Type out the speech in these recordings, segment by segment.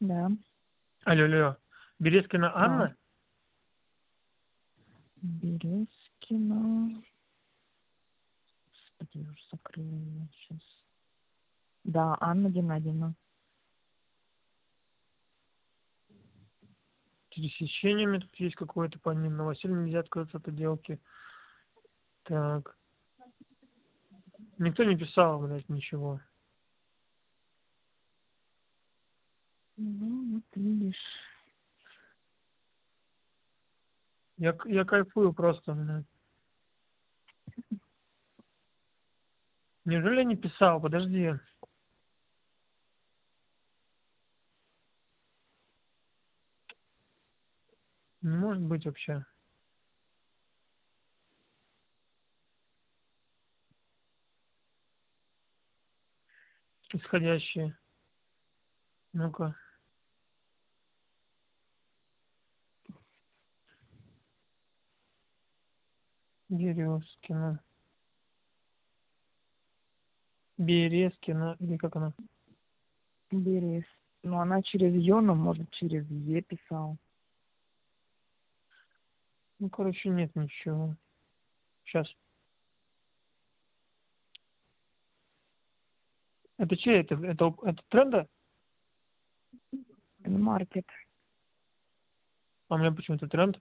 Да. Алло, алло. Березкина Анна? Березкина. Господи, я уже закрыла ее сейчас. Да, Анна Геннадьевна. Пересечениями тут есть какое-то по ним. На Василия нельзя отказаться от отделки. Так. Никто не писал, блядь, ничего. Ну, вот видишь. Я кайфую просто, блядь. Неужели я не писал? Подожди. Не может быть вообще. Исходящие. Ну-ка. Березкина. Березкина. Или как она? Берез. Ну, она через Ё, но может через Е писал. Ну, короче, нет ничего. Сейчас. Это чей? Это тренда? Маркет. А у меня почему-то тренд.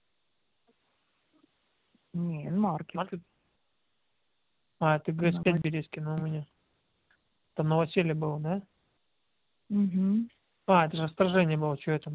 Не, маркет. Маркет? А, это ГС5 Березкина у меня. Там новоселье было, да? Угу. А, это же расторжение было, что это?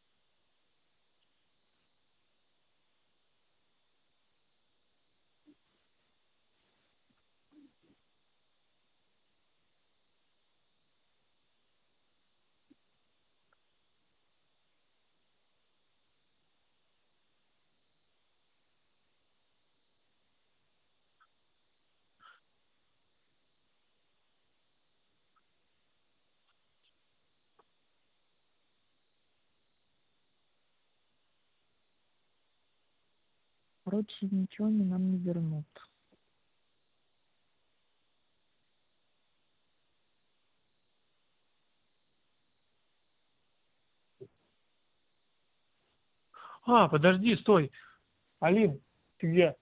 Короче, ничего они нам не вернут. А, подожди, стой. Алин, ты где?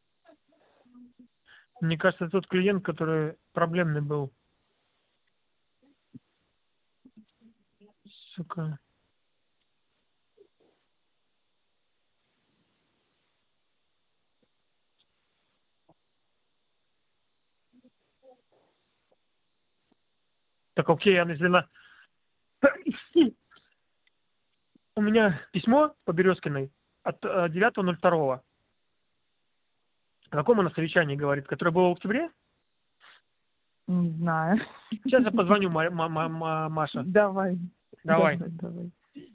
Мне кажется, тот клиент, который проблемный был. Сука. Так, окей, Анна Зелена. У меня письмо по Березкиной от 9.02. О каком она совещании говорит? Которое было в октябре? Не знаю. Сейчас я позвоню, Маша. Давай. Давай. Давай.